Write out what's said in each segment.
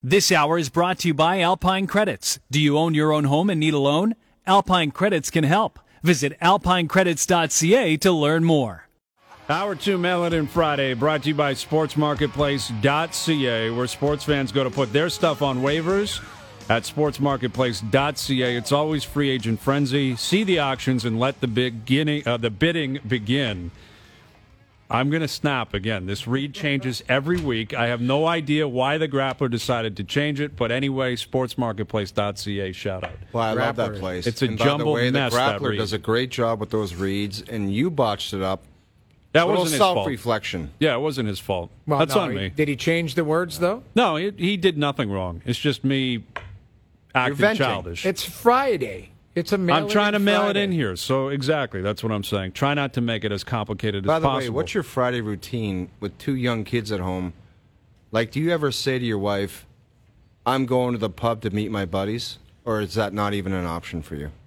This hour is brought to you by Alpine Credits. Do you own your own home and need a loan? Alpine Credits can help. Visit alpinecredits.ca to learn more. Hour 2 Mail It In Friday brought to you by sportsmarketplace.ca, where sports fans go to put their stuff on waivers at sportsmarketplace.ca. It's always free agent frenzy. See the auctions and let the bidding begin. I'm going to snap again. This read changes every week. I have no idea why the Grappler decided to change it, but anyway, sportsmarketplace.ca, shout out. Well, I love that place. It's a and jumbled by the way, mess, the that Grappler read. does a great job with those reads, and you botched it up. That wasn't his fault. Self-reflection. Yeah, it wasn't his fault. Well, That's no, on me. Did he change the words, though? No, he did nothing wrong. It's just me acting venting. childish. It's Friday. It's a mail I'm trying to mail it Friday. in here, so exactly, that's what I'm saying. Try not to make it as complicated By as the possible. way, what's your Friday routine with 2 young kids at home? Like, do you ever say to your wife, I'm going to the pub to meet my buddies? Or is that not even an option for you?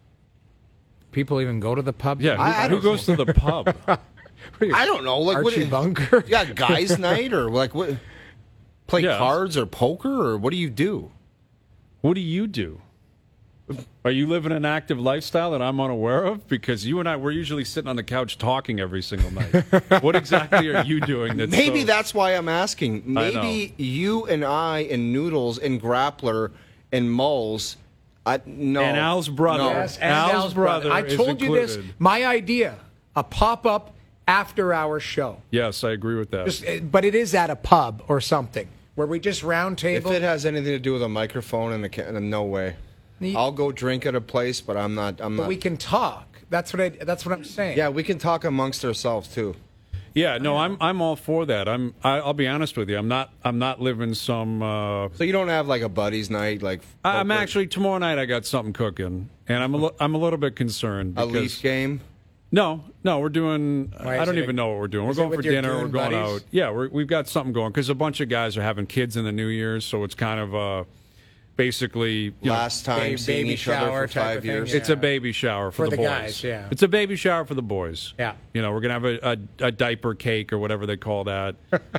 People even go to the pub? Yeah, who goes to the pub? I don't know. Like, Archie Bunker? You got guys' night? Or, like, what? Play Yeah. cards or poker? Or what do you do? What do you do? Are you living an active lifestyle that I'm unaware of? Because you and I, we're usually sitting on the couch talking every single night. What exactly are you doing? Maybe that's why I'm asking. I know. Maybe you and I and Noodles and Grappler and Moles. No. And Al's brother. No. Yes, and Al's brother I is told you this. included. My idea, a pop-up after-hour show. Yes, I agree with that. But it is at a pub or something, where we just round If table. it has anything to do with a microphone and no way. I'll go drink at a place, but I'm not. But we can talk. That's what I'm saying. Yeah, we can talk amongst ourselves too. Yeah, no, I'm all for that. I'll be honest with you. I'm not living some. So you don't have like a buddies' night, like I'm poker, actually tomorrow night. I got something cooking, and I'm a little bit concerned a because Leaf game. No, we're doing. Why, I is don't it even know what we're doing. We're is it going for with your dinner. We're goon going buddies? out. Yeah, we've got something going because a bunch of guys are having kids in the New Year's, so it's kind of basically you know, Last time baby seeing each other shower for type 5 of thing, years. yeah. It's a baby shower for the boys. guys, yeah. It's a baby shower for the boys. Yeah. You know, we're gonna have a diaper cake or whatever they call that.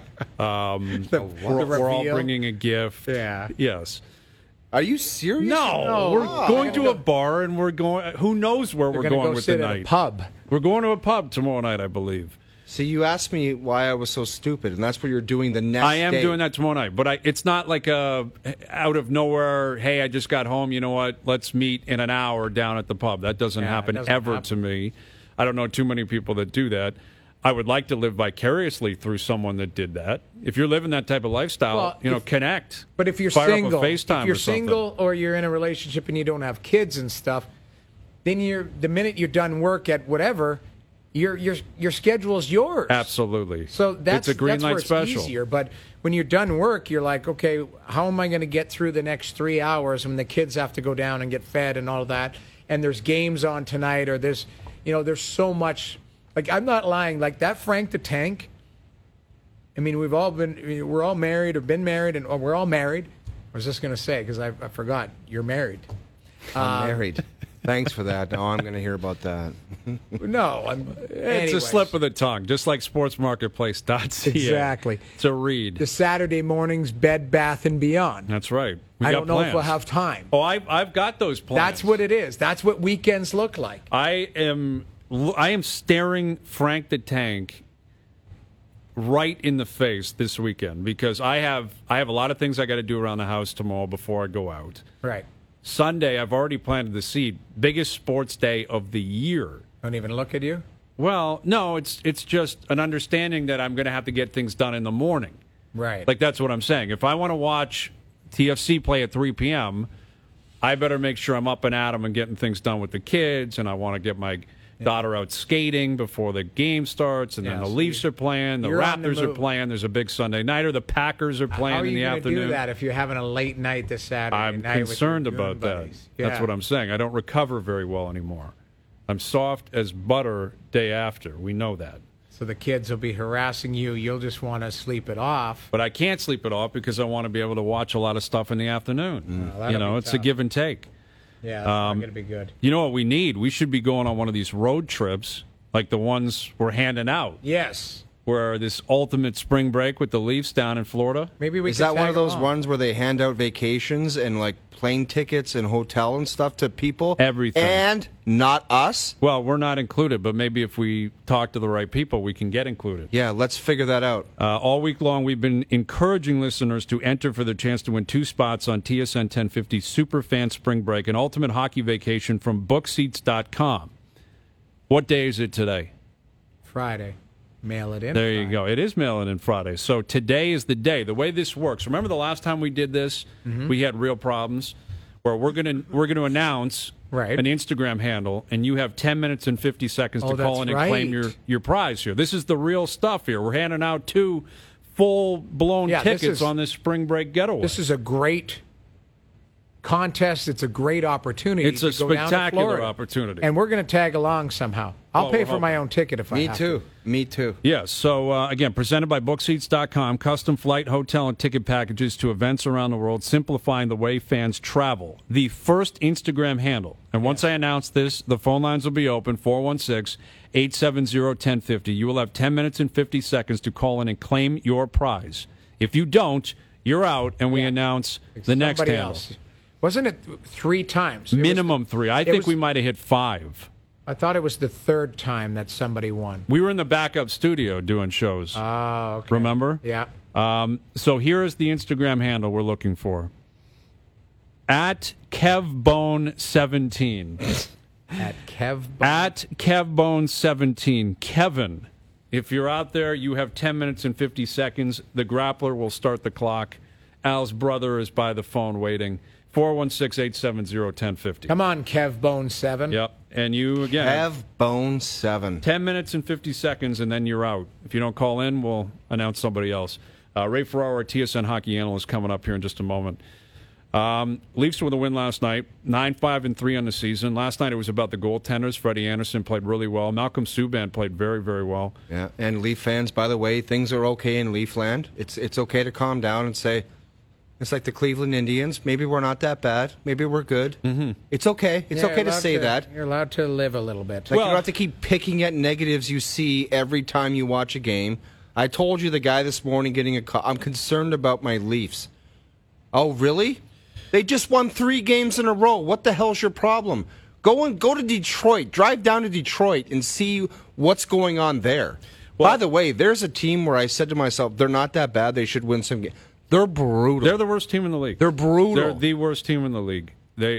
We're all reveal? bringing a gift. Yeah. Yes. Are you serious? No, we're going to a bar and we're going. Who knows where We're we're gonna going go with sit the at night? a pub. We're going to a pub tomorrow night, I believe. See, you asked me why I was so stupid, and that's what you're doing the next I am day. doing that tomorrow night, but it's not like a out of nowhere. Hey, I just got home. You know what? Let's meet in an hour down at the pub. That doesn't Yeah, it happen doesn't ever happen. to me. I don't know too many people that do that. I would like to live vicariously through someone that did that. If you're living that type of lifestyle, Well, connect. But if you're Fire single, up a FaceTime if you're or something. single or you're in a relationship and you don't have kids and stuff, then the minute you're done work at whatever, your schedule is yours. Absolutely. So that's it's a green that's light where it's special. easier. But when you're done work, you're like, okay, how am I going to get through the next 3 hours when the kids have to go down and get fed and all of that? And there's games on tonight, or there's so much. Like, I'm not lying. Like that Frank the Tank. I mean, we're all married or been married, or we're all married. I was just going to say because I forgot you're married. I'm married. Thanks for that. Oh, I'm going to hear about that. No, I'm. It's anyways. a slip of the tongue, just like sportsmarketplace.ca. Exactly. It's a read. The Saturday mornings, Bed Bath and Beyond. That's right. We I got don't know plans. if we'll have time. Oh, I've got those plans. That's what it is. That's what weekends look like. I am staring Frank the Tank right in the face this weekend because I have a lot of things I got to do around the house tomorrow before I go out. Right. Sunday, I've already planted the seed. Biggest sports day of the year. Don't even look at you. Well, no, it's just an understanding that I'm going to have to get things done in the morning. Right. Like, that's what I'm saying. If I want to watch TFC play at 3 p.m., I better make sure I'm up and at 'em and getting things done with the kids, and I want to get my daughter out skating before the game starts, and then the so Leafs are playing, the you're on the Raptors are move. playing, there's a big Sunday nighter, the Packers are How playing are in you the going to afternoon. do that if you're having a late night this Saturday I'm night with concerned your about that. buddies? That's Yeah. what I'm saying. I don't recover very well anymore. I'm soft as butter day after. We know that. So the kids will be harassing you. You'll just want to sleep it off. But I can't sleep it off because I want to be able to watch a lot of stuff in the afternoon. that'll be It's a tough. give and take. Yeah, that's not going to be good. You know what we need? We should be going on one of these road trips like the ones we're handing out. Yes. where this ultimate spring break with the Leafs down in Florida. Maybe we Is could that one tag of those along. ones where they hand out vacations and like plane tickets and hotel and stuff to people? Everything. And not us? Well, we're not included, but maybe if we talk to the right people, we can get included. Yeah, let's figure that out. All week long, we've been encouraging listeners to enter for the chance to win 2 spots on TSN 1050 Superfan Spring Break, an ultimate hockey vacation from bookseats.com. What day is it today? Friday. Mail it in. There you Friday. go. It is Mail It In Friday. So today is the day. The way this works. Remember the last time we did this, we had real problems where we're gonna announce Right. an Instagram handle, and you have 10 minutes and 50 seconds to call that's in and claim right. your prize here. This is the real stuff here. We're handing out 2 full-blown Yeah, this tickets is- on this spring break getaway. This is a great contest. It's a great opportunity. It's a to go down to spectacular Florida. opportunity. And we're going to tag along somehow. I'll Well, pay we're for my own ticket if I Me have too. to. Me too. Yes. So, again, presented by Bookseats.com, custom flight, hotel, and ticket packages to events around the world, simplifying the way fans travel. The first Instagram handle. And once I announce this, the phone lines will be open, 416-870-1050. You will have 10 minutes and 50 seconds to call in and claim your prize. If you don't, you're out, and we announce the next Somebody handle. else. Wasn't it 3 times? It was Minimum 3. I think was- we might have hit 5. I thought it was the 3rd time that somebody won. We were in the backup studio doing shows. Oh, okay. Remember? Yeah. So here is the Instagram handle we're looking for. At KevBone17. At Kev. At KevBone17. Kevin, if you're out there, you have 10 minutes and 50 seconds. The grappler will start the clock. Al's brother is by the phone waiting. 416-870-1050. Come on, Kev Bone 7. Yep. And you, again, Have Bone 7. 10 minutes and 50 seconds, and then you're out. If you don't call in, we'll announce somebody else. Ray Ferraro, our TSN hockey analyst, coming up here in just a moment. Leafs with a win last night, 9-5-3 on the season. Last night it was about the goaltenders. Freddie Anderson played really well. Malcolm Subban played very, very well. Yeah, and Leaf fans, by the way, things are okay in Leafland. It's okay to calm down and say, it's like the Cleveland Indians. Maybe we're not that bad. Maybe we're good. Mm-hmm. It's okay. It's Yeah, okay you're to allowed say that. You're allowed to live a little bit. Like, you don't have to keep picking at negatives you see every time you watch a game. I told you the guy this morning getting a call. I'm concerned about my Leafs. Oh, really? They just won 3 games in a row. What the hell's your problem? Go to Detroit. Drive down to Detroit and see what's going on there. Well, by the way, there's a team where I said to myself, they're not that bad. They should win some games. They're brutal. They're the worst team in the league. They're brutal. They're the worst team in the league.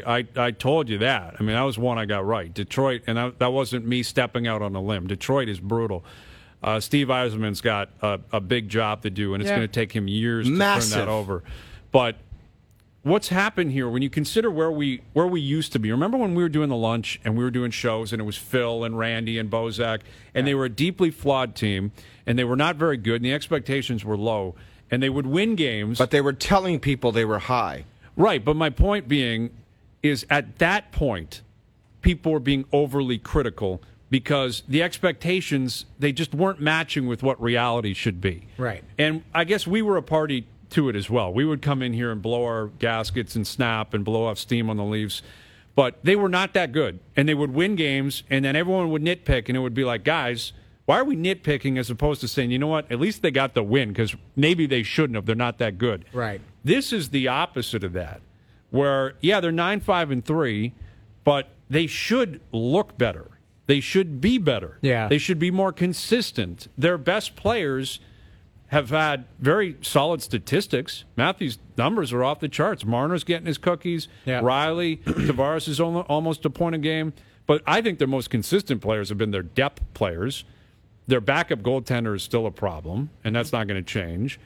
I told you that. I mean, that was one I got right. Detroit, and that wasn't me stepping out on a limb. Detroit is brutal. Steve Yzerman's got a big job to do, and it's going to take him years to turn that over. But what's happened here, when you consider where we used to be, remember when we were doing the lunch and we were doing shows and it was Phil and Randy and Bozak, and they were a deeply flawed team, and they were not very good, and the expectations were low, and they would win games. But they were telling people they were high. Right, but my point being is at that point, people were being overly critical because the expectations, they just weren't matching with what reality should be. Right. And I guess we were a party to it as well. We would come in here and blow our gaskets and snap and blow off steam on the Leafs, but they were not that good. And they would win games, and then everyone would nitpick, and it would be like, guys, why are we nitpicking as opposed to saying, you know what, at least they got the win because maybe they shouldn't have. They're not that good. Right. This is the opposite of that, where, yeah, they're 9-5-3, but they should look better. They should be better. Yeah. They should be more consistent. Their best players have had very solid statistics. Matthews' numbers are off the charts. Marner's getting his cookies. Yeah. Riley, Tavares is almost a point a game. But I think their most consistent players have been their depth players. Their backup goaltender is still a problem, and that's not going to change.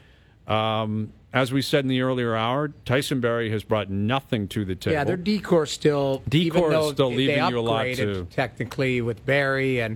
As we said in the earlier hour, Tyson Barrie has brought nothing to the table. Yeah, their decor still. Decor even is though still they leaving you a lot, upgraded too. Technically, with Barry and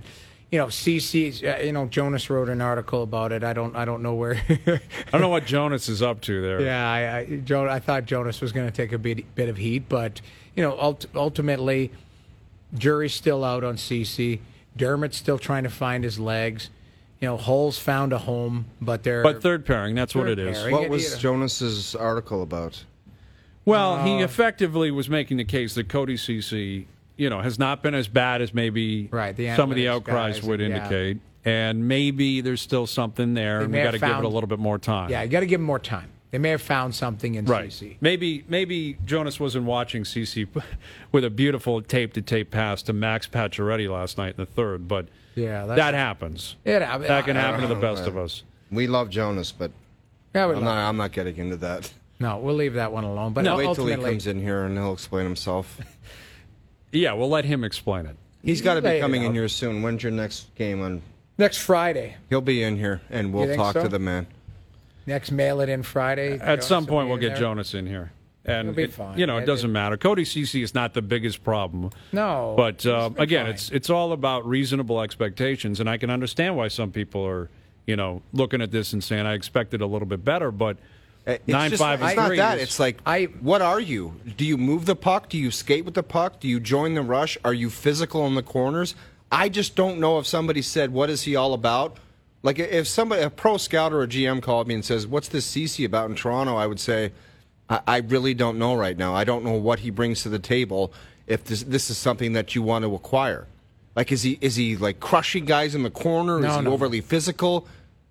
CC. Jonas wrote an article about it. I don't know where. I don't know what Jonas is up to there. Yeah, I thought Jonas was going to take a bit of heat, but ultimately, jury's still out on CC. Dermott's still trying to find his legs. Hull's found a home, but they're. But third pairing, that's what it Third is. pairing. What was Jonas's article about? Well, he effectively was making the case that Cody Ceci, has not been as bad as maybe Right, the some of the analytics outcries guys, would yeah. indicate. and maybe there's still something there, and we got to give it a little bit more time. Yeah, you got to give him more time. They may have found something in CeCe. Maybe Jonas wasn't watching CeCe with a beautiful tape-to-tape pass to Max Pacioretty last night in the third, but that happens. That can happen to the best of us. We love Jonas, but I'm not getting into that. No, we'll leave that one alone. But wait till he comes in here and he'll explain himself. Yeah, we'll let him explain it. He's got to be coming in here soon. When's your next game on? Next Friday. He'll be in here, and we'll talk to the man. Next Mail It In Friday. At some point, we'll get Jonas in here. And It'll be fine. It doesn't matter. Cody CeCe is not the biggest problem. No. But again, it's all about reasonable expectations, and I can understand why some people are, looking at this and saying I expected a little bit better, but 9-5 it's not that. It's like, what are you? Do you move the puck? Do you skate with the puck? Do you join the rush? Are you physical in the corners? I just don't know if somebody said, what is he all about? Like, if a pro scout or a GM called me and says, what's this CeCe about in Toronto, I would say, I really don't know right now. I don't know what he brings to the table if this is something that you want to acquire. Like, is he like crushing guys in the corner? Is he overly physical?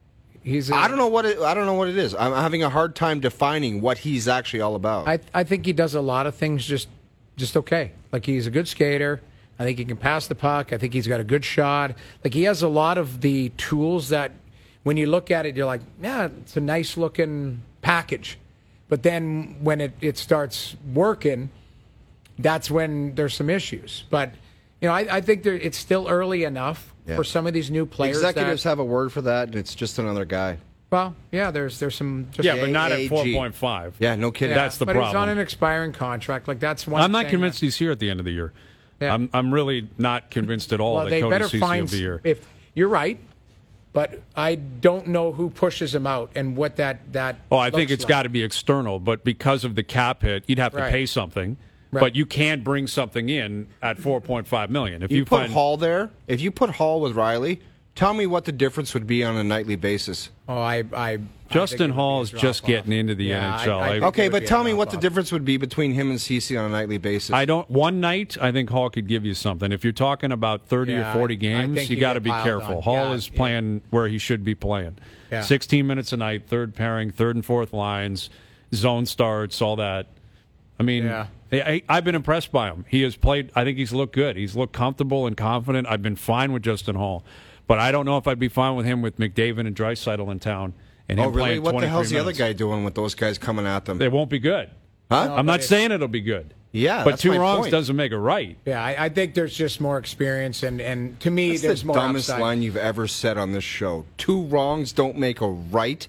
I don't know what it is. I'm having a hard time defining what he's actually all about. I think he does a lot of things just okay. Like, he's a good skater. I think he can pass the puck. I think he's got a good shot. Like, he has a lot of the tools that when you look at it, you're like, yeah, it's a nice looking package. But then when it starts working, that's when there's some issues. But, I think it's still early enough for some of these new players. Executives have a word for that, and it's just another guy. Well, yeah, there's some. But not at 4.5. Yeah, no kidding. That's the problem. But he's on an expiring contract. Like, that's one. I'm not convinced he's here at the end of the year. Yeah. I'm really not convinced at all that Cody CeCe will be here. If you're right, but I don't know who pushes him out and what that. Oh, I think it's got to be external, but because of the cap hit, you'd have to pay something. Right. But you can't bring something in at $4.5 million. If you put Hall there, if you put Hall with Riley, tell me what the difference would be on a nightly basis. Oh, Justin Hall is just getting into the NHL. Okay, but tell me what the difference would be between him and CeCe on a nightly basis. One night, I think Hall could give you something. If you're talking about 30 or 40 games, you got to be careful. Hall is playing where he should be playing. Yeah. 16 minutes a night, third pairing, third and fourth lines, zone starts, all that. I mean, I've been impressed by him. He has played. I think he's looked good. He's looked comfortable and confident. I've been fine with Justin Hall, but I don't know if I'd be fine with him with McDavid and Draisaitl in town. And him really? What the hell's minutes. The other guy doing with those guys coming at them? They won't be good. Huh? No, I'm not saying it'll be good. Yeah, but two wrongs doesn't make a right. Yeah, I think there's just more experience, and to me, there's more dumbest upside. line you've ever said on this show. Two wrongs don't make a right.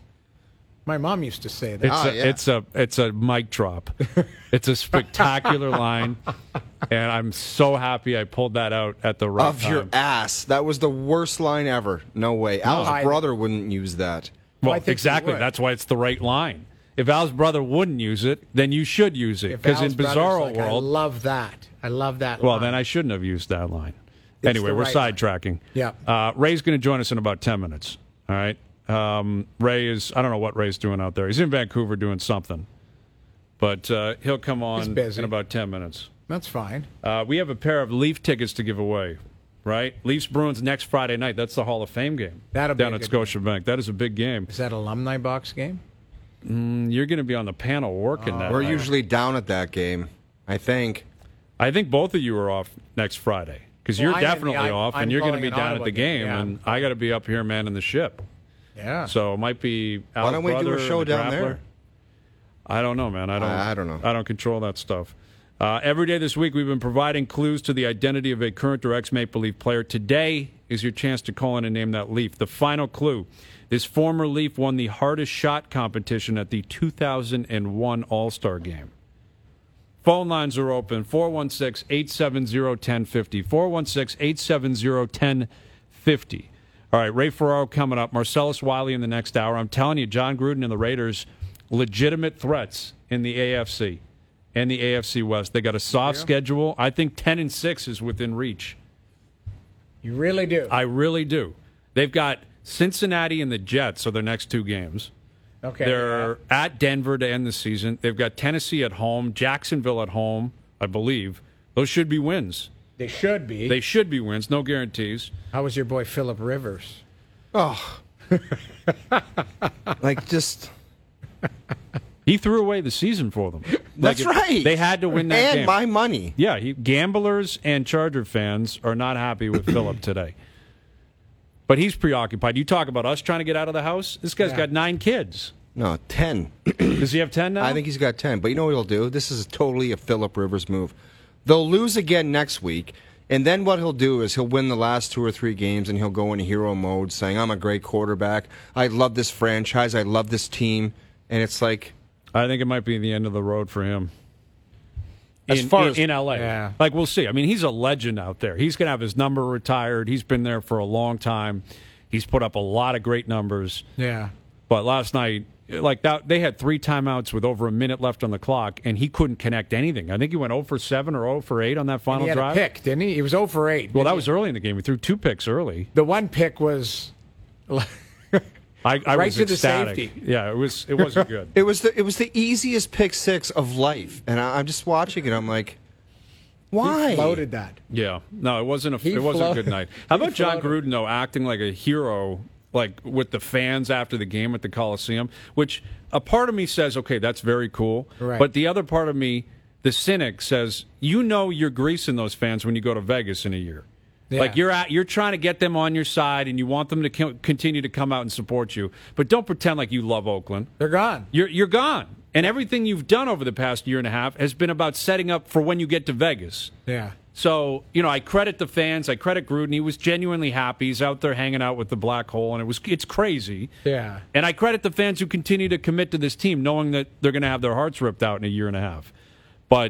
My mom used to say that. It's a mic drop. It's a spectacular line, and I'm so happy I pulled that out at the right time. Of your ass. That was the worst line ever. No way. Al's brother wouldn't use that. Well, exactly. That's why it's the right line. If Al's brother wouldn't use it, then you should use it. Because in Bizarro World, I love that. I love that well, line. Then I shouldn't have used that line. Anyway, we're sidetracking. Yeah. Ray's going to join us in about 10 minutes. All right. Ray is, I don't know what Ray's doing out there. He's in Vancouver doing something. But he'll come on in about 10 minutes. That's fine. We have a pair of Leaf tickets to give away, right? Leafs Bruins next Friday night. That's the Hall of Fame game down at Scotiabank. That is a big game. Is that alumni box game? You're going to be on the panel working that. We're usually down at that game, I think. I think both of you are off next Friday because you're definitely off, and you're going to be down at the game, and I got to be up here manning the ship. Yeah. So it might be Al's Why don't we do a show down there? I don't know, man. I don't know. I don't control that stuff. Every day this week, we've been providing clues to the identity of a current or ex-Maple Leaf player. Today is your chance to call in and name that Leaf. The final clue. This former Leaf won the hardest shot competition at the 2001 All-Star Game. Phone lines are open, 416-870-1050, 416-870-1050. All right, Ray Ferraro coming up, Marcellus Wiley in the next hour. I'm telling you, John Gruden and the Raiders, legitimate threats in the AFC and the AFC West. They got a soft schedule. I think 10-6 is within reach. You really do? I really do. They've got Cincinnati and the Jets are their next two games. Okay. They're at Denver to end the season. They've got Tennessee at home, Jacksonville at home, I believe. Those should be wins. They should be. They should be wins, no guarantees. How was your boy Phillip Rivers? Oh. Like, just... He threw away the season for them. That's right. They had to win that and game. And my money. Yeah, gamblers and Charger fans are not happy with Phillip today. But he's preoccupied. You talk about us trying to get out of the house. This guy's got 9 kids. No, 10. Does he have 10 now? I think he's got 10. But you know what he'll do? This is totally a Phillip Rivers move. They'll lose again next week, and then what he'll do is he'll win the last 2 or 3 games, and he'll go into hero mode saying, I'm a great quarterback. I love this franchise. I love this team. And it's like... I think it might be the end of the road for him. As far as in L.A. Yeah. Like, we'll see. I mean, he's a legend out there. He's going to have his number retired. He's been there for a long time. He's put up a lot of great numbers. Yeah. But last night, like that, they had 3 timeouts with over a minute left on the clock, and he couldn't connect anything. I think he went 0 for 7 or 0 for 8 on that final He had drive. a pick, didn't he? He was 0 for 8. Well, that was early in the game. He threw 2 picks early. The one pick was... I Right was to the ecstatic. safety. Yeah, it wasn't good. It was the easiest pick 6 of life. And I'm just watching it. I'm like, why? He floated that. Yeah, no, it wasn't a floated. good night. How about John floated. Gruden though, acting like a hero, like with the fans after the game at the Coliseum? Which a part of me says, okay, that's very cool. Right. But the other part of me, the cynic, says, you know, you're greasing those fans when you go to Vegas in a year. Yeah. Like you're trying to get them on your side, and you want them to continue to come out and support you. But don't pretend like you love Oakland. They're gone. You're gone. And everything you've done over the past year and a half has been about setting up for when you get to Vegas. Yeah. So, you know, I credit the fans. I credit Gruden. He was genuinely happy. He's out there hanging out with the black hole, and it's crazy. Yeah. And I credit the fans who continue to commit to this team, knowing that they're going to have their hearts ripped out in a year and a half. But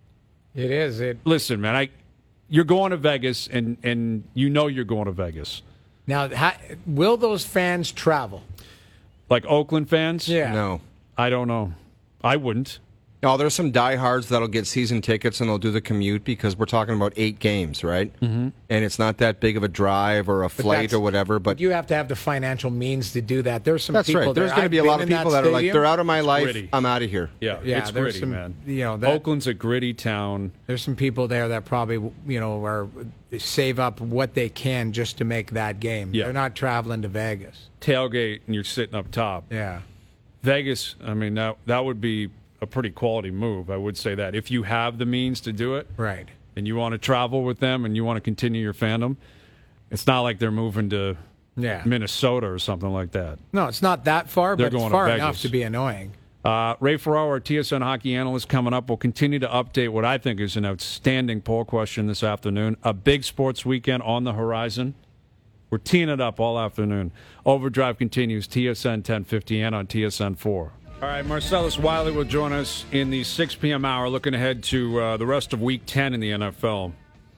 It is. listen, man, you're going to Vegas, and you know you're going to Vegas. Now, will those fans travel? Like Oakland fans? Yeah. No. I don't know. I wouldn't. No, there's some diehards that'll get season tickets and they'll do the commute because we're talking about 8 games, right? Mm-hmm. And it's not that big of a drive or a flight or whatever. But you have to have the financial means to do that. There's some that's people right. There's there. going to be a I've lot of been in people that are like, stadium. they're out of my life. Gritty. I'm out of here. Yeah, Yeah, it's there's gritty, some, man. you know, Oakland's a gritty town. There's some people there that probably, you know, are save up what they can just to make that game. Yeah. They're not traveling to Vegas. Tailgate, and you're sitting up top. Yeah. Vegas, I mean, that would be a pretty quality move. I would say that. If you have the means to do it, Right. and you want to travel with them and you want to continue your fandom, it's not like they're moving to Yeah. Minnesota or something like that. No, it's not that far, They're but it's going to far Vegas. enough to be annoying. Ray Ferraro, our TSN hockey analyst, coming up. We'll continue to update what I think is an outstanding poll question this afternoon. A big sports weekend on the horizon. We're teeing it up all afternoon. Overdrive continues, TSN 1050 and on TSN 4. All right, Marcellus Wiley will join us in the 6 p.m. hour, looking ahead to the rest of Week 10 in the NFL.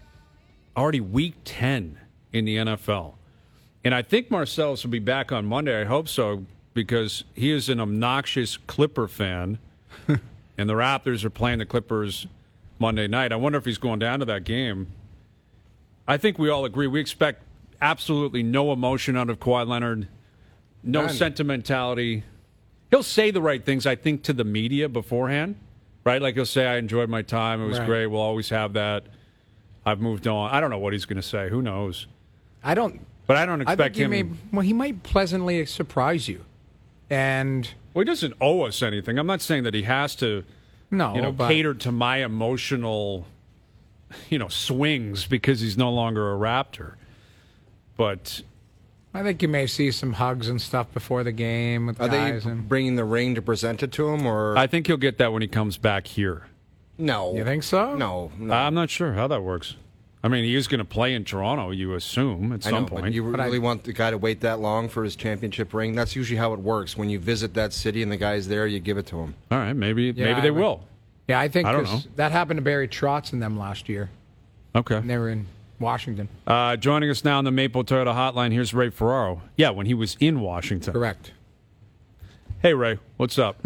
Already Week 10 in the NFL. And I think Marcellus will be back on Monday. I hope so, because he is an obnoxious Clipper fan, and the Raptors are playing the Clippers Monday night. I wonder if he's going down to that game. I think we all agree. We expect absolutely no emotion out of Kawhi Leonard, no None. sentimentality. He'll say the right things, I think, to the media beforehand, right? Like he'll say, I enjoyed my time. It was Right. great. We'll always have that. I've moved on. I don't know what he's going to say. Who knows? I don't. But I don't I expect think him. he might pleasantly surprise you, and Well, he doesn't owe us anything. I'm not saying that he has to, no, but cater to my emotional, swings because he's no longer a Raptor. But I think you may see some hugs and stuff before the game with Are they guys. And bringing the ring to present it to him, or I think he'll get that when he comes back here. no? you think so? No, no. I'm not sure how that works. I mean, he is going to play in Toronto, you assume, at I some know, but point. you really want the guy to wait that long for his championship ring? That's usually how it works. When you visit that city and the guy's there, you give it to him. All right, maybe Yeah, they I will. Yeah, I think I don't 'cause know. that happened to Barry Trotz and them last year. Okay. And they were in Washington. Joining us now on the Maple Toyota Hotline, here's Ray Ferraro. Yeah, when he was in Washington. Correct. Hey, Ray, what's up?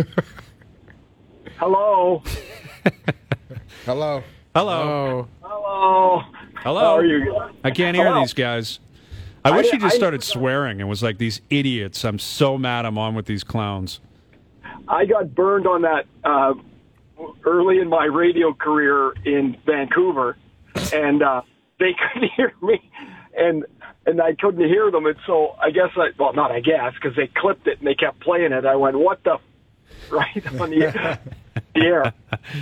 Hello. Hello. Hello. Oh, Hello. Hello. How are you? I can't hear Hello. these guys. I wish he just I- started swearing and was like, these idiots. I'm so mad I'm on with these clowns. I got burned on that early in my radio career in Vancouver, and they couldn't hear me. And and I couldn't hear them. And so I guess not I guess, because they clipped it and they kept playing it. I went, what the, right on the air.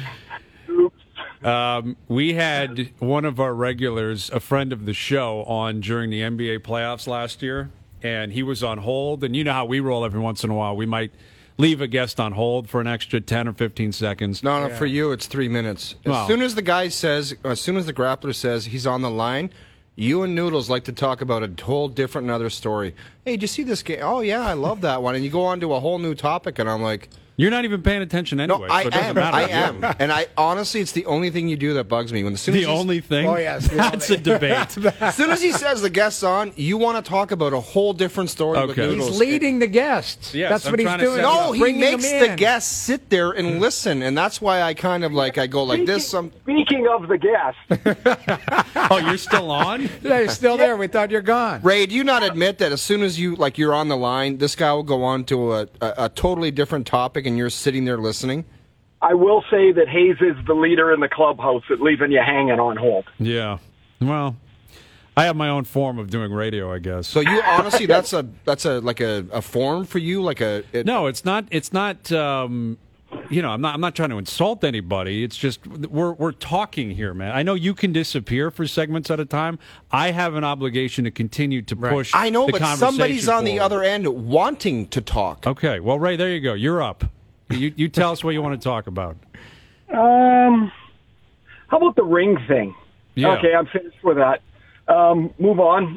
Oops. We had one of our regulars, a friend of the show, on during the NBA playoffs last year, and he was on hold. And you know how we roll every once in a while. We might leave a guest on hold for an extra 10 or 15 seconds. No, for you, it's 3 minutes. As soon as the grappler says he's on the line, you and Noodles like to talk about a whole different another story. Hey, did you see this game? Oh, yeah, I love that one. And you go on to a whole new topic, and I'm like... You're not even paying attention anyway. No, I so it doesn't am. matter. I am. And honestly, it's the only thing you do that bugs me. The only thing? Oh, yes. That's a debate. As soon as he says the guest's on, you want to talk about a whole different story with Okay. Noodles. He's leading the guests. Yes, That's I'm what he's trying to doing. set No, He's he bringing makes them the in. guests sit there and listen, and that's why I kind of I go like this. Speaking of the guest, Oh, you're still on? Yeah, you're still there. We thought you're gone. Ray, do you not admit that as soon as you're on the line, this guy will go on to a totally different topic, and you're sitting there listening? I will say that Hayes is the leader in the clubhouse at leaving you hanging on hold. Yeah. Well, I have my own form of doing radio, I guess. So you honestly, that's a form for you, No, it's not. It's not. I'm not trying to insult anybody. It's just we're talking here, man. I know you can disappear for segments at a time. I have an obligation to continue to push. I know, the but conversation somebody's on the forward. other end wanting to talk. Okay. Well, Ray, there you go. You're up. You tell us what you want to talk about. How about the ring thing? Yeah. Okay, I'm finished with that. Move on.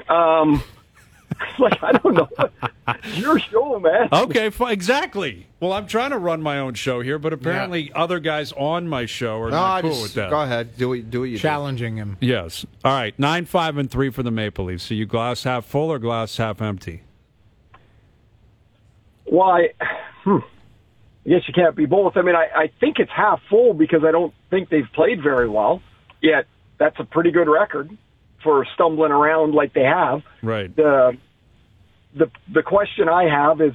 I don't know. It's your show, man. Okay, exactly. Well, I'm trying to run my own show here, but apparently other guys on my show are not cool with that. Go ahead. Do what you Challenging him. Yes. All right. 9-5-3 for the Maple Leafs. So you glass half full or glass half empty? Why? I guess you can't be both. I mean, I think it's half full because I don't think they've played very well. Yet that's a pretty good record for stumbling around like they have. Right. The question I have is,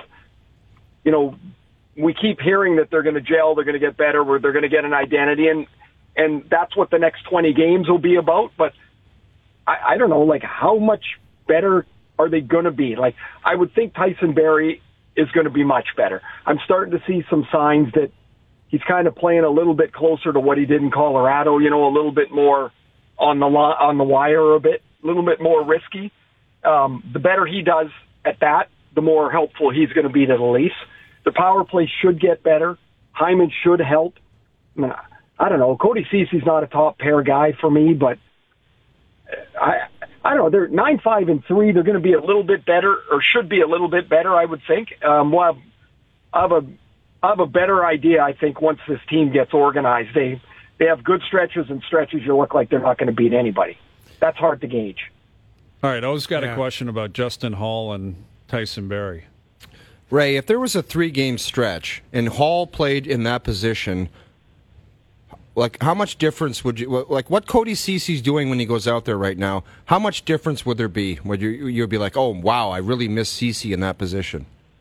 we keep hearing that they're going to gel, they're going to get better, or they're going to get an identity, and that's what the next 20 games will be about. But I don't know, how much better are they going to be? I would think Tyson Barrie is going to be much better. I'm starting to see some signs that he's kind of playing a little bit closer to what he did in Colorado, a little bit more on the wire a little bit more risky. The better he does at that, the more helpful he's going to be to the Leafs. The power play should get better. Hyman should help. I don't know. Cody Cece's not a top pair guy for me, but I don't know. They're 9-5-3. They're going to be a little bit better, or should be a little bit better, I would think. I have a better idea, I think, once this team gets organized. They have good stretches and stretches you look like they're not going to beat anybody. That's hard to gauge. All right. O's got a question about Justin Hall and Tyson Barrie. Ray, if there was a 3-game stretch and Hall played in that position, how much difference would you what Cody Cece's doing when he goes out there right now? How much difference would there be? Would you'd be like, oh wow, I really miss Cece in that position?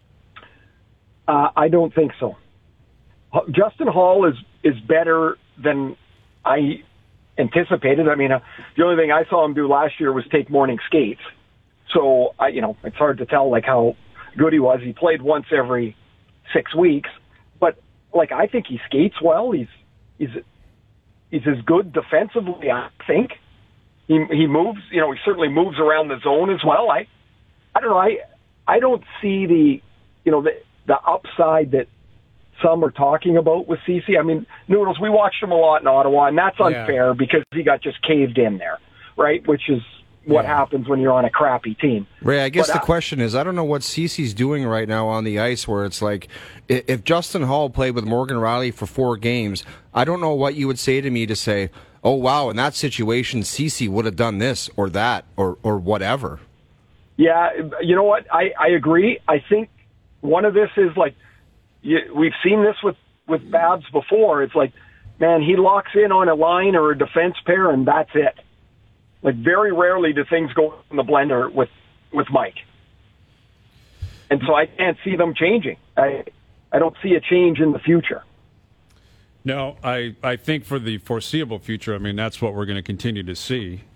I don't think so. Justin Hall is better than I anticipated. I mean, the only thing I saw him do last year was take morning skates. So it's hard to tell how good he was. He played once every 6 weeks, but I think he skates well. He's as good defensively, I think. He moves, he certainly moves around the zone as well. I don't know. I don't see the upside that some are talking about with Cece. I mean, Noodles, we watched him a lot in Ottawa, and that's unfair because he got just caved in there, right? Which is what happens when you're on a crappy team. Ray, I guess the question is, I don't know what Cece's doing right now on the ice, where it's if Justin Hall played with Morgan Rielly for 4 games, I don't know what you would say to me to say, oh, wow, in that situation, Cece would have done this or that or whatever. Yeah, you know what? I agree. I think one of this is we've seen this with Babs before. It's man, he locks in on a line or a defense pair, and that's it. Very rarely do things go in the blender with Mike. And so I can't see them changing. I don't see a change in the future. No, I think for the foreseeable future, I mean, that's what we're going to continue to see.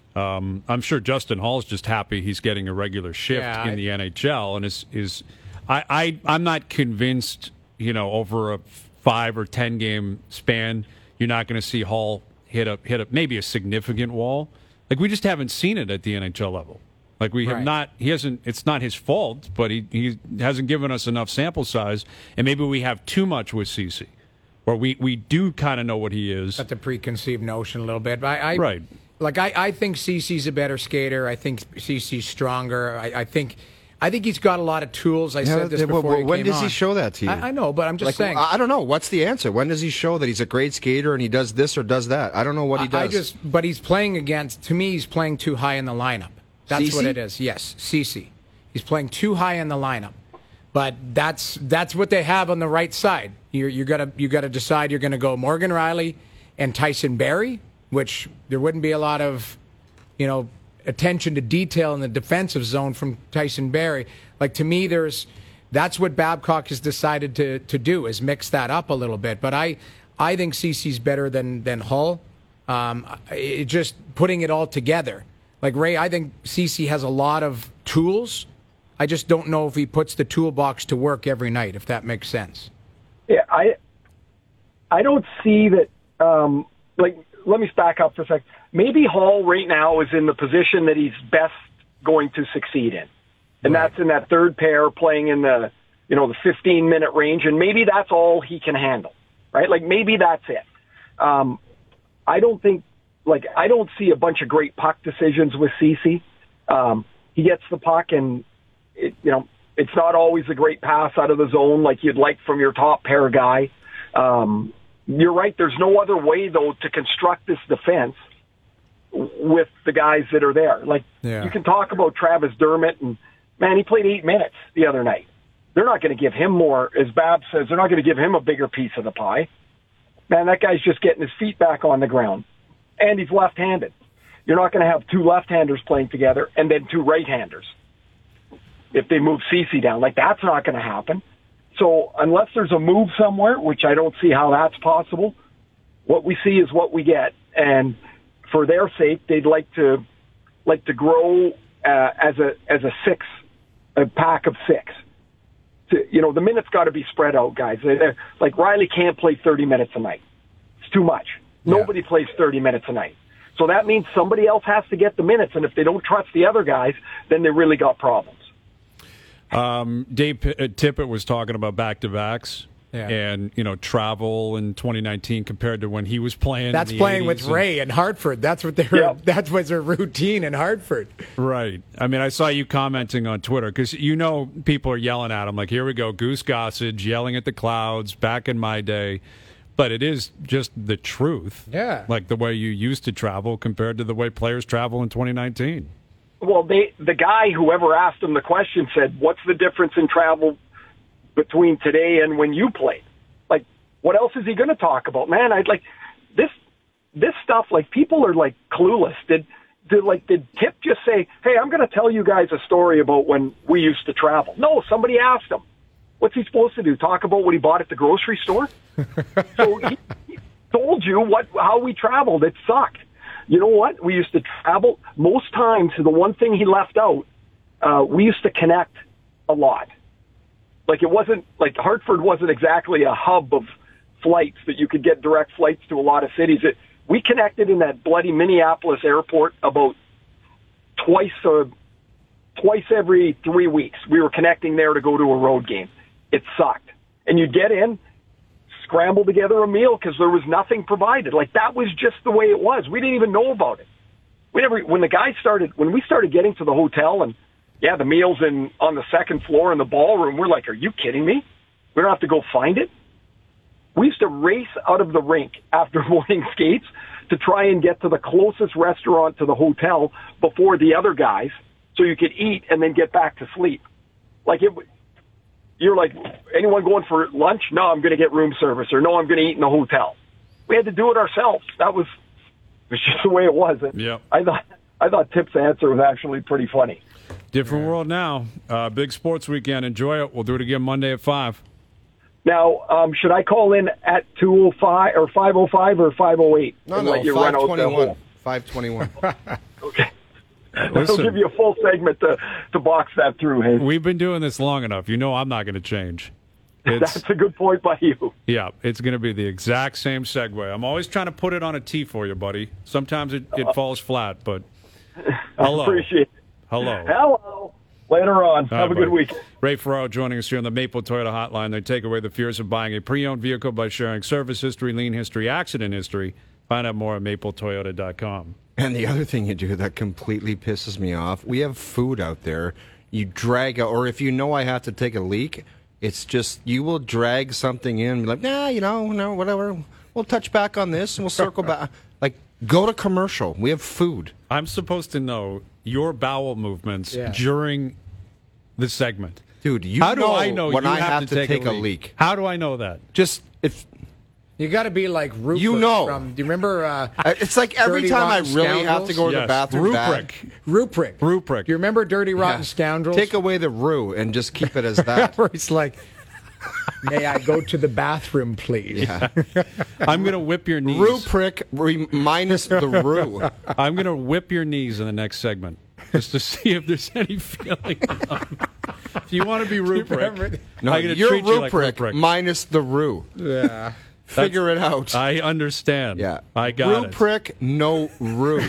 I'm sure Justin Hall's just happy he's getting a regular shift in the NHL, and I'm not convinced. Over a 5 or 10 game span, you're not going to see Hall hit a maybe a significant wall. Like, we just haven't seen it at the NHL level. Like, we have not. He hasn't. It's not his fault, but he hasn't given us enough sample size, and maybe we have too much with Ceci, or we do kind of know what he is. Got the preconceived notion a little bit, but right. Like, I think Ceci's a better skater. I think Ceci's stronger. I think he's got a lot of tools. I said this before. When does he show that to you? I know, but I'm just saying. I don't know. What's the answer? When does he show that he's a great skater and he does this or does that? I don't know what he does. But he's playing against. To me, he's playing too high in the lineup. That's Ceci? what it is. Yes, Ceci. He's playing too high in the lineup. But that's what they have on the right side. You gotta decide you're going to go Morgan Rielly and Tyson Barrie, which there wouldn't be a lot of, attention to detail in the defensive zone from Tyson Barrie. Like, to me, that's what Babcock has decided to do, is mix that up a little bit. But I think Ceci's better than Hull. Just putting it all together. Like, Ray, I think Ceci has a lot of tools. I just don't know if he puts the toolbox to work every night, if that makes sense. Yeah, I don't see that. Let me back up for a sec. Maybe Hall right now is in the position that he's best going to succeed in, and that's in that third pair, playing in the the 15-minute range, and maybe that's all he can handle, right? Like, maybe that's it. I don't see a bunch of great puck decisions with Ceci. He gets the puck, and it's not always a great pass out of the zone like you'd like from your top pair guy. You're right. There's no other way, though, to construct this defense with the guys that are there. You can talk about Travis Dermott, and, man, he played 8 minutes the other night. They're not going to give him more, as Bab says, they're not going to give him a bigger piece of the pie. Man, that guy's just getting his feet back on the ground, and he's left-handed. You're not going to have 2 left-handers playing together and then 2 right-handers if they move Ceci down. That's not going to happen. So unless there's a move somewhere, which I don't see how that's possible, what we see is what we get. And for their sake, they'd like to grow as a pack of 6. The minutes got to be spread out, guys. Like, Rielly can't play 30 minutes a night. It's too much. Yeah. Nobody plays 30 minutes a night. So that means somebody else has to get the minutes, and if they don't trust the other guys, then they really got problems. Dave Tippett was talking about back-to-backs and, travel in 2019 compared to when he was playing. That's playing with Ray in Hartford. That's what that was their routine in Hartford. Right. I mean, I saw you commenting on Twitter because people are yelling at him like, here we go, Goose Gossage yelling at the clouds back in my day. But it is just the truth. Yeah. Like the way you used to travel compared to the way players travel in 2019. Well, the guy, whoever asked him the question, said, what's the difference in travel between today and when you played? Like, what else is he going to talk about? Man, I'd like this stuff, like, people are, like, clueless. Did Tip just say, hey, I'm going to tell you guys a story about when we used to travel? No, somebody asked him. What's he supposed to do? Talk about what he bought at the grocery store? So he told you how we traveled. It sucked. You know what? We used to travel. Most times, the one thing he left out, we used to connect a lot. Like, it wasn't, like, Hartford wasn't exactly a hub of flights that you could get direct flights to a lot of cities. We connected in that bloody Minneapolis airport about twice every 3 weeks. We were connecting there to go to a road game. It sucked. And you'd get in, scramble together a meal because there was nothing provided. Like, that was just the way it was. We didn't even know about it. When we started getting to the hotel and, the meal's on the second floor in the ballroom, we're like, are you kidding me? We don't have to go find it? We used to race out of the rink after morning skates to try and get to the closest restaurant to the hotel before the other guys so you could eat and then get back to sleep. Like, you're like, anyone going for lunch? No, I'm going to get room service, or no, I'm going to eat in the hotel. We had to do it ourselves. It was just the way it was. Yep. I thought Tip's answer was actually pretty funny. Different world now. Big sports weekend. Enjoy it. We'll do it again Monday at 5. Now, should I call in at 2:05 or 5:05 or 5:08? No, 5:21. 5:21. Okay. That'll Listen. give you a full segment to box that through, hey? We've been doing this long enough. You know I'm not going to change. It's, That's a good point by you. yeah, it's going to be the exact same segue. I'm always trying to put it on a tee for you, buddy. Sometimes it falls flat, but hello. Appreciate it. Hello. Hello. Later on. All Have a right, good buddy. week. Ray Ferraro joining us here on the Maple Toyota Hotline. They take away the fears of buying a pre-owned vehicle by sharing service history, lien history, accident history. Find out more at mapletoyota.com. And the other thing you do that completely pisses me off, we have food out there. You drag out, or if you know I have to take a leak, it's just you will drag something in, be like, no, whatever. We'll touch back on this and we'll circle back. Like, go to commercial. We have food. I'm supposed to know your bowel movements during the segment. Dude, you How do I know when you I have to take a leak? How do I know that? Just if You got to be like Rupert. You know. From, do you remember? it's like every Dirty time I Rotten really have to Scoundrels? go to the Yes, bathroom. Ruprecht. Rupert. Ruprecht. Do you remember Dirty Rotten Yeah. Scoundrels? Take away the roux and just keep it as that. Where it's like, may I go to the bathroom, please? Yeah. I'm going to whip your knees. Roux prick minus the roux. I'm going to whip your knees in the next segment just to see if there's any feeling. If you want to be Ruprecht, No, I'm going to you're treat you like Ruprecht Ruprecht. minus the roux. Yeah. Figure it out. I understand. Yeah. I got it. Ruprecht, no roux.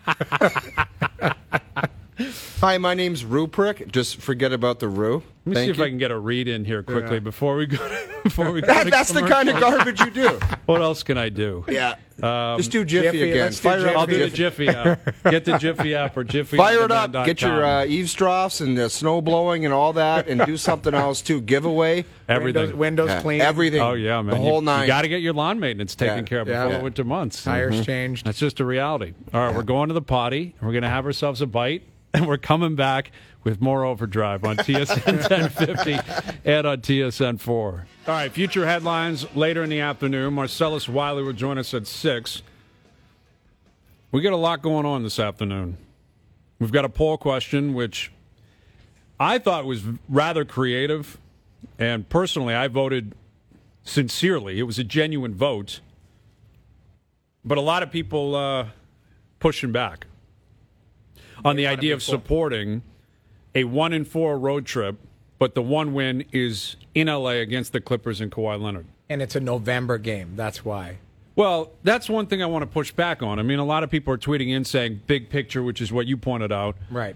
Hi, my name's Ruprecht. Just forget about the roux. Let me see if I can get a read in here quickly before we go. That's the kind of garbage you do. What else can I do? Yeah. Just do Jiffy, Jiffy, again. let's do Fire up I'll the do the Jiffy app. Get the Jiffy app or Jiffy. Fire it up. Get your eavesdrops and snow blowing and all that, and do something else too. Giveaway. everything. Windows clean. Everything. Oh yeah, man. The whole you nine. got to get your lawn maintenance taken Yeah. care of before Yeah. the winter months. Tires changed. That's just a reality. All right, we're going to the potty. We're going to have ourselves a bite, and we're coming back with more Overdrive on TSN 1050 and on TSN 4. All right, future headlines later in the afternoon. Marcellus Wiley will join us at 6. We got a lot going on this afternoon. We've got a poll question, which I thought was rather creative, and personally, I voted sincerely. It was a genuine vote, but a lot of people pushing back on the idea of supporting a 1-4 road trip, but the one win is in LA against the Clippers and Kawhi Leonard. And it's a November game. That's why. Well, that's one thing I want to push back on. I mean, a lot of people are tweeting in saying big picture, which is what you pointed out. Right.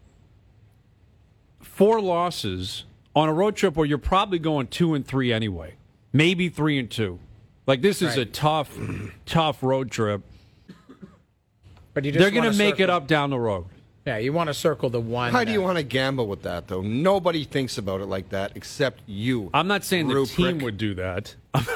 4 losses on a road trip where you're probably going 2-3 anyway, maybe 3-2. Like, this is a tough, tough road trip. But you just They're going wanna to make it circle- up down the road. Yeah, you want to circle the one. How do you want to gamble with that, though? Nobody thinks about it like that except you. I'm not saying the Ruprecht. team would do that.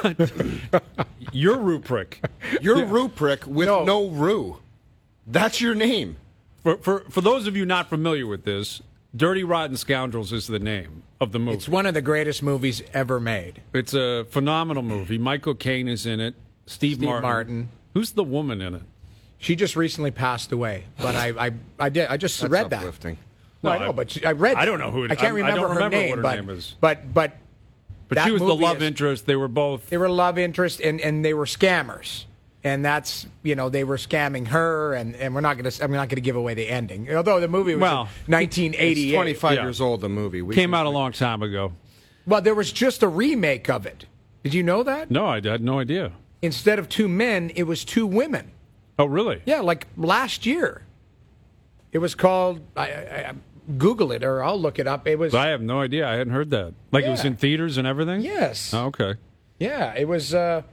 You're Ruprecht. You're Ruprecht with No. no roux. That's your name. For those of you not familiar with this, Dirty Rotten Scoundrels is the name of the movie. It's one of the greatest movies ever made. It's a phenomenal movie. Michael Caine is in it. Steve Martin. Who's the woman in it? She just recently passed away, but I just That's read that. uplifting. No, I No, know, but I read. I don't know who it- I can't I don't remember her remember name, what her but, name is. But But that she was the movie love is- interest. They were both. They were love interest, and they were scammers, and that's they were scamming her, and we're not gonna I'm not gonna give away the ending. Although the movie was Well, in 1988. It's 25 Yeah. years old, the movie. Came out a long time ago. Well, there was just a remake of it. Did you know that? No, I had no idea. Instead of 2 men, it was 2 women. Oh, really? Yeah, like last year. It was called. I Google it, or I'll look it up. It was. I have no idea. I hadn't heard that. Like it was Yeah. in theaters and everything? Yes. Oh, okay. Yeah, it was.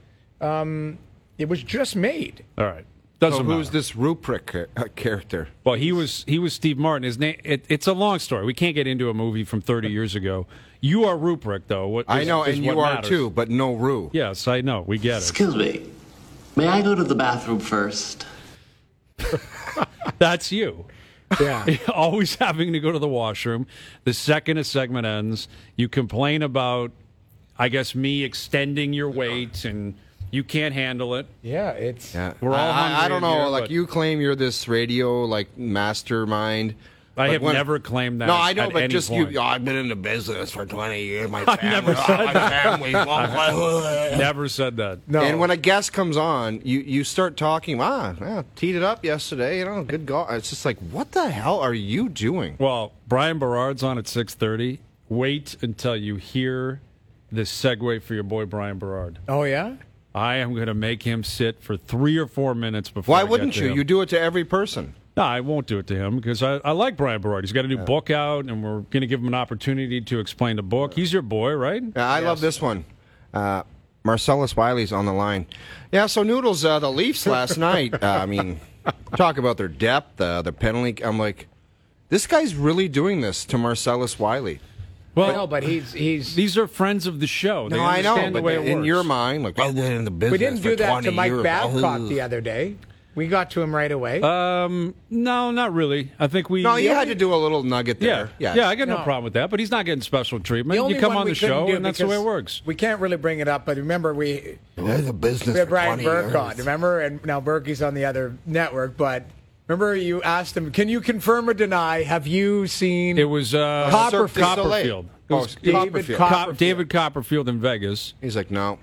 It was just made. All right. Doesn't So matter. who's this Ruprecht character? Well, he was Steve Martin. His name. It's a long story. We can't get into a movie from 30 years ago. You are Ruprecht, though. What I is- know, is and what you are matters. too, but no roux. Yes, I know. We get it. Excuse me. May I go to the bathroom first? That's you. Yeah. Always having to go to the washroom. The second a segment ends, you complain about, I guess, me extending your wait, and you can't handle it. Yeah, it's. Yeah. We're all hungry I don't in know. here, Like but- you claim you're this radio mastermind. I But have when- never claimed that. No, I know, at but any just point. you. I've been in the business for 20 years. My I've family, never said my family. Never said that. No. And when a guest comes on, you start talking. Teed it up yesterday. Good golf. It's just like, what the hell are you doing? Well, Brian Berard's on at 6:30. Wait until you hear this segue for your boy Brian Berard. Oh yeah. I am going to make him sit for 3 or 4 minutes before. Why I get wouldn't to you? him. You do it to every person. No, I won't do it to him because I like Brian Berard. He's got a new book out, and we're going to give him an opportunity to explain the book. He's your boy, right? Yeah, I love this one. Marcellus Wiley's on the line. Yeah, so Noodles, the Leafs last night, talk about their depth, the penalty. I'm like, this guy's really doing this to Marcellus Wiley. Well, No, but he's. these are friends of the show. They No, I know, understand the but way it in works. your mind, like, I've been in the business We didn't do for that 20 to Mike years. Babcock the other day. We got to him right away. No, not really. I think we. No, you had to do a little nugget Yeah, there. yeah, I got no No. problem with that. But he's not getting special treatment. only You come one on we the couldn't show, do and that's the way it because works. We can't really bring it up, but remember we In the business had for Brian 20 Burke on, years. remember? And now Berkey's on the other network, but remember you asked him, can you confirm or deny, have you seen It was Copperfield. Copperfield. It was David Copperfield. David Copperfield in Vegas. He's like, no.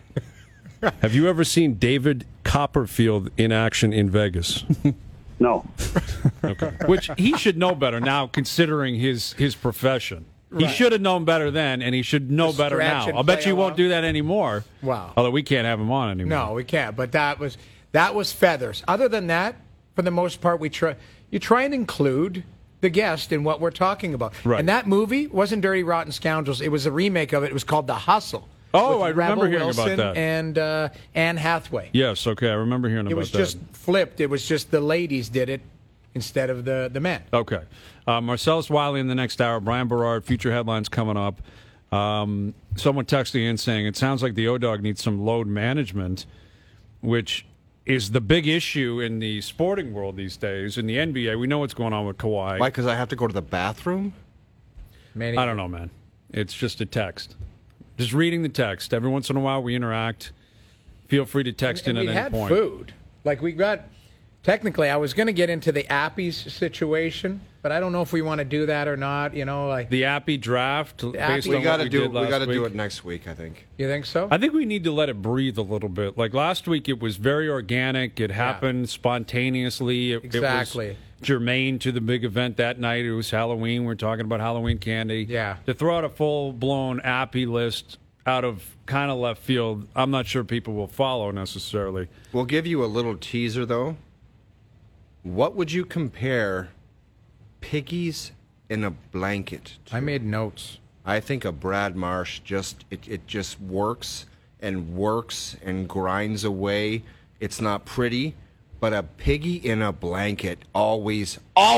Have you ever seen David Copperfield in action in Vegas? No. Okay. Which he should know better now, considering his profession. He Right. should have known better then, and he should know better stretch now. and I'll bet play you won't along. do that anymore. Wow. Although we can't have him on anymore. No, we can't. But that was feathers. Other than that, for the most part, you try and include the guest in what we're talking about. Right. And that movie wasn't Dirty Rotten Scoundrels. It was a remake of it. It was called The Hustle. Oh, with I remember Rebel hearing about Wilson that. And Anne Hathaway. Yes, okay, I remember hearing It about was that. just flipped. It was just the ladies did it instead of the men. Okay. Marcellus Wiley in the next hour. Brian Berard, future headlines coming up. Someone texting in saying, it sounds like the O-Dog needs some load management, which is the big issue in the sporting world these days. In the NBA, we know what's going on with Kawhi. Why? Because I have to go to the bathroom? Many, I don't know, man. It's just a text. Just reading the text. Every once in a while, we interact. Feel free to text in And at we any had point. food. Like we got. Technically, I was going to get into the Appies situation, but I don't know if we want to do that or not. You know, like The Appy draft, based Appy- on We got what to do. did We last got to do week. it next week. I think. you think so? I think we need to let it breathe a little bit. Like last week, it was very organic. It happened spontaneously. It Exactly. was germane to the big event that night. It was Halloween. We're talking about Halloween candy. Yeah. To throw out a full-blown Appy list out of kind of left field, I'm not sure people will follow necessarily. We'll give you a little teaser, though. What would you compare piggies in a blanket to? I made notes. I think a Brad Marsh it just works and grinds away. It's not pretty, but a piggy in a blanket always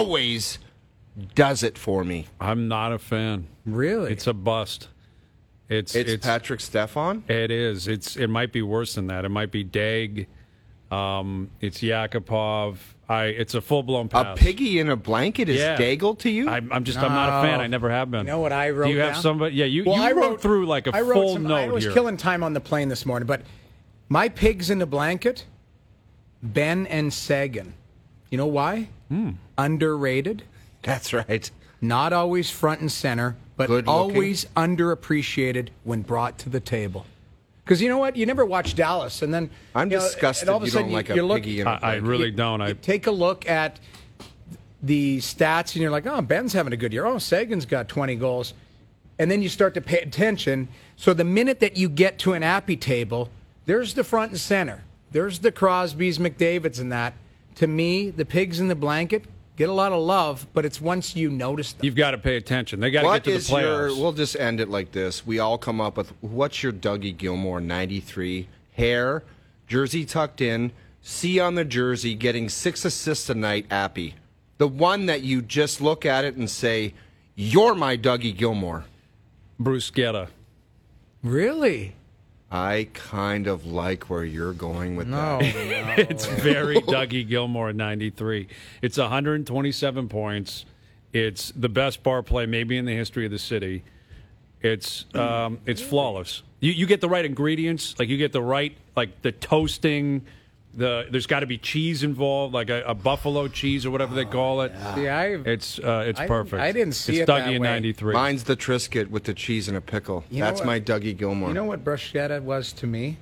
does it for me. I'm not a fan. Really? It's a bust. It's Patrick Stefan. It is. It might be worse than that. It might be Dag. It's Yakupov. It's a full-blown A pass. piggy in a blanket is Yeah. Daigle to you? I'm not a fan. I never have been. You know what I wrote Do you have down? somebody? Yeah, you I wrote through like a I wrote full some- note I was here. killing time on the plane this morning, but my pigs in the blanket, Ben and Sagan. You know why? Underrated. That's right. Not always front and center, but Good looking. always underappreciated when brought to the table. Because you know what? You never watch Dallas, and then I'm you know, disgusted and all of a you sudden don't like a you look- piggy in a I blanket. really don't. You take a look at the stats, and you're like, oh, Ben's having a good year. Oh, Sagan's got 20 goals. And then you start to pay attention. So the minute that you get to an Appy table, there's the front and center. There's the Crosbys, McDavids, and that. To me, the pigs in the blanket get a lot of love, but it's once you notice them. You've got to pay attention. They got to What get to the is your? playoffs. We'll just end it like this. We all come up with what's your Dougie Gilmore 93 hair, jersey tucked in, C on the jersey, getting 6 assists a night. Appy, the one that you just look at it and say, "You're my Dougie Gilmore." Bruce Getta. Really? I kind of like where you're going with No. that. It's very Dougie Gilmore at 93. It's 127 points. It's the best bar play maybe in the history of the city. It's flawless. You get the right ingredients, like you get the right, like the toasting, There's got to be cheese involved, like a buffalo cheese or whatever they call it. Yeah, It's perfect. I didn't see it's it that Dougie in way. '93. Mine's the Triscuit with the cheese and a pickle. You know That's what? my Dougie Gilmore. You know what bruschetta was to me?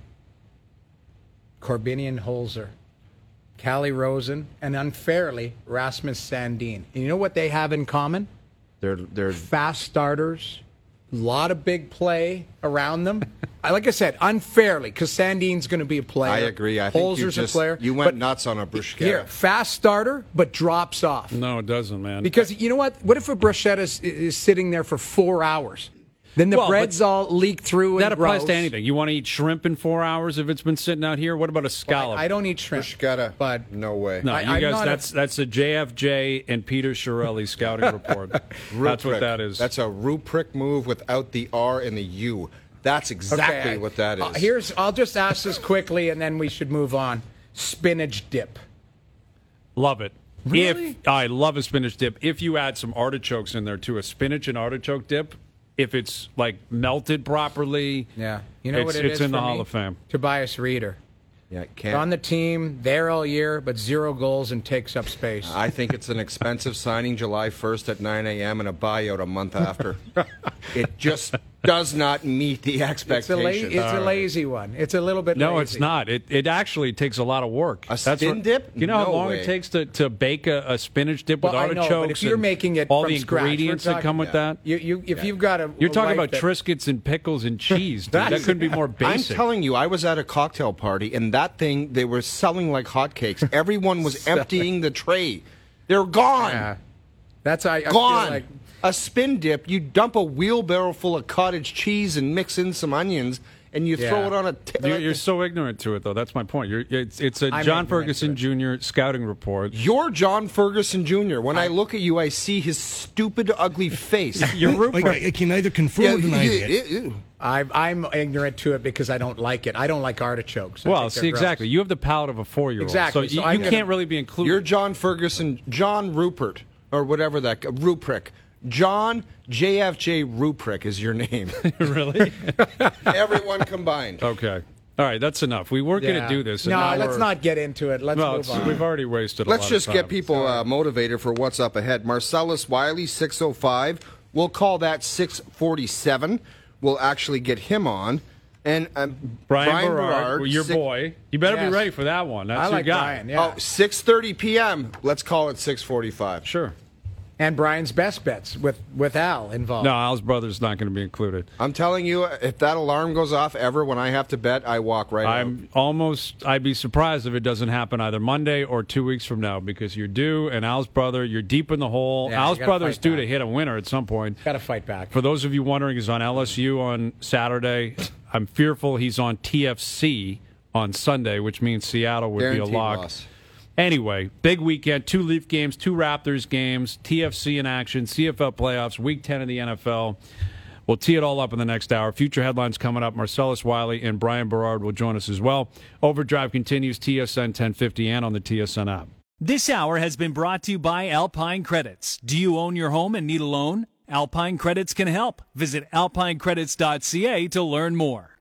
Corbinian Holzer, Callie Rosen, and unfairly Rasmus Sandin. And you know what they have in common? They're Fast starters, a lot of big play around them. Like I said, unfairly, because Sandin's going to be a player. I agree. I think Holzer's you a player. You went nuts on a bruschetta. Here, fast starter, but drops off. No, it doesn't, man. Because you know what? What if a bruschetta is sitting there for 4 hours? Then the Well, bread's but all leaked through and that applies gross. to anything. You want to eat shrimp in 4 hours if it's been sitting out here? What about a scallop? I don't eat shrimp. Bruschetta. But No way. No, I- you I'm guys. not That's a JFJ and Peter Shirelli scouting report. That's what that is. That's a rubric move without the R and the U. That's exactly Okay. what that is. I'll just ask this quickly, and then we should move on. Spinach dip. Love it. Really? If I love a spinach dip. If you add some artichokes in there too, a spinach and artichoke dip. If it's like melted properly, Yeah. You know it's, what it it's is in the for Hall me? of Fame. Tobias Reeder. Yeah, On the team, there all year, but 0 goals and takes up space. I think it's an expensive signing July 1st at 9 a.m. and a buyout a month after. It just does not meet the It's expectations. a lazy one. It's a little bit No, lazy. it's not. It actually takes a lot of work. A spin dip? You know how No long way. it takes to bake a spinach dip with Well, I know, artichokes? but if you're and making it all from the scratch, ingredients we're that come with talking- that. If you've got a You're talking wife about that- Triscuits and pickles and cheese. Dude. That couldn't be more I'm basic. telling you, I was at a cocktail party, and that thing, they were selling like hotcakes. Everyone was emptying the tray. They're gone. Yeah. That's I feel Gone. like A spin dip, you dump a wheelbarrow full of cottage cheese and mix in some onions, and you throw Yeah. it on a. You're so ignorant to it, though. That's my point. It's a I'm John ignorant Ferguson to Jr. scouting report. You're John Ferguson Jr. When I look at you, I see his stupid, ugly face. You're Like, Rupert. I can either confirm or deny it. ew. I'm ignorant to it because I don't like it. I don't like artichokes. I Well, think they're see, gross. exactly. You have the palate of a 4-year-old. Exactly. So So you, I'm you gonna- can't really be included. You're John Ferguson, John Rupert, or whatever that Ruprick. John JFJ Ruprick is your name. really? Everyone combined. Okay. All right, that's enough. We weren't going Yeah. to do this. and No, now let's we're- not get into it. Let's Well, move it's- on. we've already wasted a Let's lot just of time. get people motivated for what's up ahead. Marcellus Wiley, 6:05. We'll call that 6:47. We'll actually get him on. And Brian Berard, your six- boy. You better Yes. be ready for that one. That's I your like guy. Brian. Yeah. Oh, 6:30 p.m. Let's call it 6:45. Sure. And Brian's best bets with Al involved. No, Al's brother's not going to be included. I'm telling you, if that alarm goes off ever when I have to bet, I walk right out. I'd be surprised if it doesn't happen either Monday or 2 weeks from now because you're due, and Al's brother, you're deep in the hole. Yeah, Al's you gotta brother is fight due back. to hit a winner at some point. Got to fight back. For those of you wondering, he's on LSU on Saturday. I'm fearful he's on TFC on Sunday, which means Seattle would Guaranteed be a lock. loss. Anyway, big weekend, 2 Leaf games, 2 Raptors games, TFC in action, CFL playoffs, Week 10 of the NFL. We'll tee it all up in the next hour. Future headlines coming up. Marcellus Wiley and Brian Berard will join us as well. Overdrive continues, TSN 1050 and on the TSN app. This hour has been brought to you by Alpine Credits. Do you own your home and need a loan? Alpine Credits can help. Visit alpinecredits.ca to learn more.